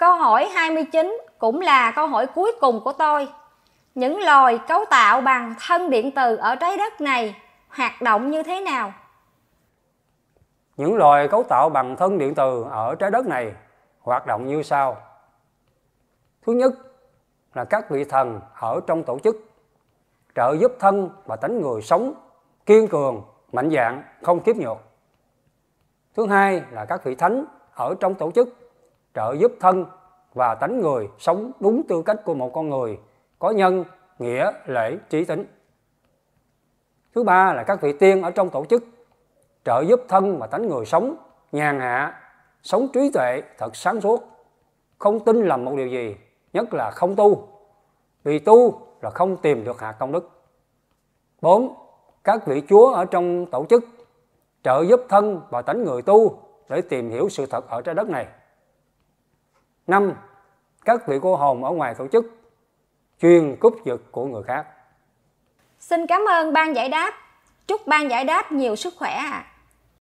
Câu hỏi 29 cũng là câu hỏi cuối cùng của tôi. Những loài cấu tạo bằng thân điện từ ở trái đất này hoạt động như thế nào? Những loài cấu tạo bằng thân điện từ ở trái đất này hoạt động như sau. Thứ nhất là các vị thần ở trong tổ chức trợ giúp thân và tánh người sống kiên cường, mạnh dạn, không khiếp nhược. Thứ hai là các vị thánh ở trong tổ chức trợ giúp thân và tánh người sống đúng tư cách của một con người, có nhân, nghĩa, lễ, trí tính. Thứ ba là các vị tiên ở trong tổ chức trợ giúp thân và tánh người sống nhàn hạ, sống trí tuệ thật sáng suốt, không tin làm một điều gì, nhất là không tu, vì tu là không tìm được hạt công đức. 4. Các vị chúa ở trong tổ chức trợ giúp thân và tánh người tu để tìm hiểu sự thật ở trái đất này. 5. Các vị cô hồn ở ngoài tổ chức chuyên cướp giật của người khác. Xin cảm ơn ban giải đáp. Chúc ban giải đáp nhiều sức khỏe ạ.